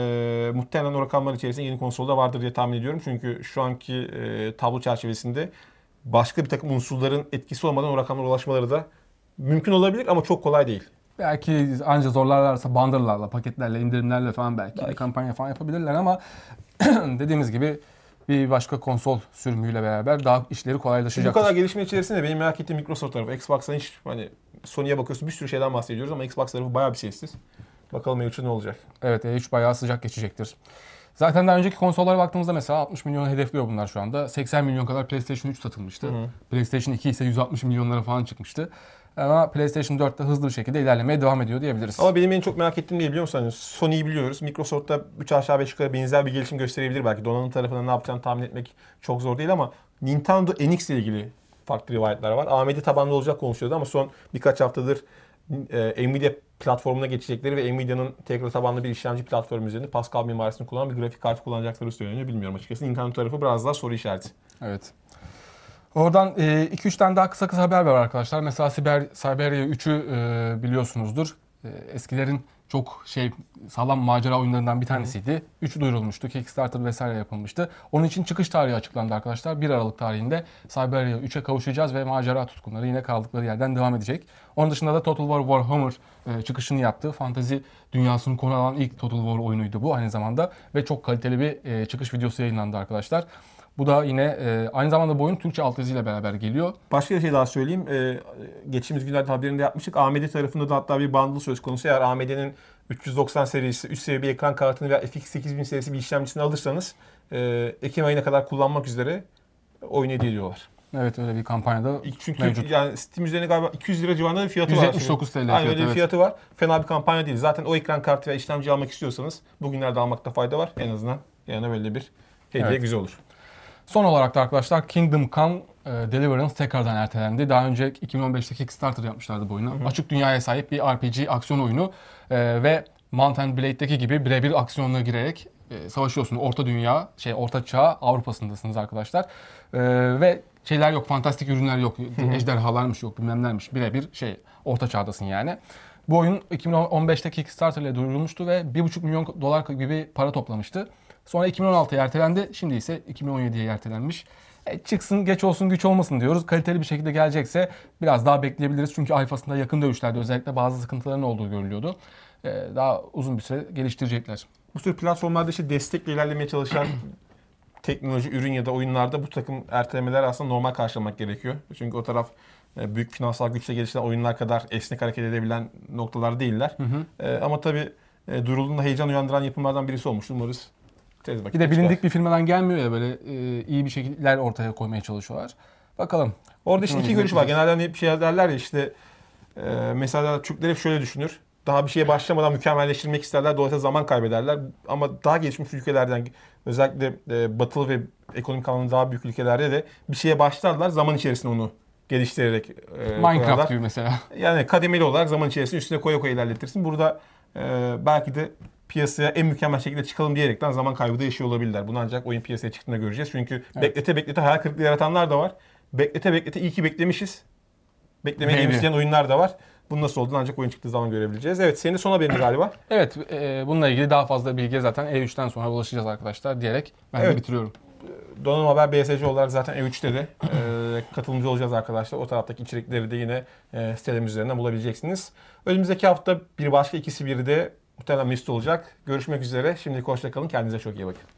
e, muhtemelen o rakamlar içerisinde yeni konsolda vardır diye tahmin ediyorum. Çünkü şu anki e, tablo çerçevesinde başka bir takım unsurların etkisi olmadan o rakamlara ulaşmaları da mümkün olabilir ama çok kolay değil. Belki anca zorlarlarsa bundle'larla, paketlerle, indirimlerle falan belki, belki. bir kampanya falan yapabilirler ama dediğimiz gibi bir başka konsol sürümüyle beraber daha işleri kolaylaşacaktır. Bu kadar gelişme içerisinde benim merak ettiğim Microsoft tarafı. Xbox'tan hiç hani Sony'ye bakıyorsun bir sürü şeyden bahsediyoruz ama Xbox tarafı bayağı bir sessiz. Bakalım E üç'e ne olacak? Evet, E üç bayağı sıcak geçecektir. Zaten daha önceki konsollara baktığımızda mesela altmış milyon hedefliyor bunlar şu anda. seksen milyon kadar PlayStation üç satılmıştı. Hı hı. PlayStation iki ise yüz altmış milyonlara falan çıkmıştı. Ama PlayStation dört de hızlı bir şekilde ilerlemeye devam ediyor diyebiliriz. Ama benim en çok merak ettiğim değil biliyor musun? Hani Sony'yi biliyoruz. Microsoft'ta üç aşağı beş yukarı benzer bir gelişim gösterebilir belki. Donanım tarafında ne yapacağını tahmin etmek çok zor değil ama Nintendo N X ile ilgili farklı rivayetler var. A M D tabanlı olacak konuşuyordu ama son birkaç haftadır e, Nvidia platformuna geçecekleri ve Nvidia'nın Tegra tabanlı bir işlemci platformu üzerinde Pascal mimarisini kullanan bir grafik kartı kullanacakları söyleniyor. Bilmiyorum açıkçası. Nintendo tarafı biraz daha soru işareti. Evet. Oradan iki üç tane daha kısa kısa haber var arkadaşlar. Mesela Siber, Siberia üçü e, biliyorsunuzdur. E, eskilerin çok şey sağlam macera oyunlarından bir tanesiydi. üçü duyurulmuştu. Kickstarter vesaire yapılmıştı. Onun için çıkış tarihi açıklandı arkadaşlar. bir Aralık tarihinde Siberia üçe kavuşacağız ve macera tutkunları yine kaldıkları yerden devam edecek. Onun dışında da Total War Warhammer e, çıkışını yaptı. Fantezi dünyasını konu alan ilk Total War oyunuydu bu aynı zamanda. Ve çok kaliteli bir e, çıkış videosu yayınlandı arkadaşlar. Bu da yine e, aynı zamanda bu oyun Türkçe altyazıyla beraber geliyor. Başka bir şey daha söyleyeyim. Ee, geçtiğimiz günlerde haberinde yapmıştık. A M D tarafında da hatta bir bundle söz konusu. Eğer A M D'nin üç yüz doksan serisi, üst seviye bir ekran kartını veya F X sekiz bin serisi bir işlemcisini alırsanız e, Ekim ayına kadar kullanmak üzere oyun hediye ediyorlar. Evet, öyle bir kampanyada Çünkü mevcut. yani Steam üzerine galiba iki yüz lira civarında bir fiyatı yüz var. yetmiş dokuz TL Aynen fiyatı, öyle bir evet. fiyatı var. Fena bir kampanya değil. Zaten o ekran kartı veya işlemci almak istiyorsanız bugünlerde almakta fayda var. En azından yani böyle bir hediye Evet. güzel olur. Son olarak da arkadaşlar Kingdom Come e, Deliverance tekrardan ertelendi. Daha önce iki bin on beşte Kickstarter yapmışlardı bu oyunu. Hı hı. Açık dünyaya sahip bir R P G aksiyon oyunu e, ve Mount and Blade'deki gibi birebir aksiyonuna girerek e, savaşıyorsunuz. Orta dünya, şey Orta Çağ Avrupa'sındasınız arkadaşlar. E, ve şeyler yok, fantastik ürünler yok. Hı hı. Ejderhalarmış yok, bilmem nelermiş. Birebir şey Orta Çağ'dasın yani. Bu oyun iki bin on beşte Kickstarter ile duyurulmuştu ve bir buçuk milyon dolar gibi para toplamıştı. Sonra iki bin on altıya ertelendi. Şimdi ise iki bin on yediye ertelenmiş. E, çıksın, geç olsun, güç olmasın diyoruz. Kaliteli bir şekilde gelecekse biraz daha bekleyebiliriz. Çünkü alfasında yakın dövüşlerde özellikle bazı sıkıntıların olduğu görülüyordu. E, daha uzun bir süre geliştirecekler. Bu tür platformlarda işte destekle ilerlemeye çalışan teknoloji, ürün ya da oyunlarda bu takım ertelemeler aslında normal karşılamak gerekiyor. Çünkü o taraf büyük finansal güçle gelişen oyunlar kadar esnek hareket edebilen noktalar değiller. Hı hı. E, ama tabii e, duyurulduğunda heyecan uyandıran yapımlardan birisi olmuş. Umarız bir de bilindik bir firmadan gelmiyor ya, böyle e, iyi bir şekiller ortaya koymaya çalışıyorlar. Bakalım. Orada işte iki görüş var. Genelde hani bir şey derler ya işte e, mesela Türkler hep şöyle düşünür. Daha bir şeye başlamadan mükemmelleştirmek isterler. Dolayısıyla zaman kaybederler. Ama daha gelişmiş ülkelerden özellikle e, batılı ve ekonomik anlamda daha büyük ülkelerde de bir şeye başlarlar. Zaman içerisinde onu geliştirerek e, Minecraft koyarlar. gibi mesela. Yani kademeli olarak zaman içerisinde üstüne koya koya ilerletirsin. Burada e, belki de piyasaya en mükemmel şekilde çıkalım diyerekten zaman kaybı da yaşıyor olabilirler. Bunu ancak oyun piyasaya çıktığında göreceğiz. Çünkü Evet. beklete beklete hayal kırıklığı yaratanlar da var. Beklete beklete iyi ki beklemişiz. Beklemeyi Değdi. isteyen oyunlar da var. Bunun nasıl olduğunu ancak oyun çıktığı zaman görebileceğiz. Evet, senin de son haberin galiba. Evet, e, bununla ilgili daha fazla bilgiye zaten E üçten sonra ulaşacağız arkadaşlar diyerek ben Evet. de bitiriyorum. Donanım Haber B S C olarak zaten E üçte de e, katılımcı olacağız arkadaşlar. O taraftaki içerikleri de yine e, sitemiz üzerinden bulabileceksiniz. Önümüzdeki hafta bir başka ikisi biri de muhtemelen Mesut olacak. Görüşmek üzere. Şimdilik hoşça kalın. Kendinize çok iyi bakın.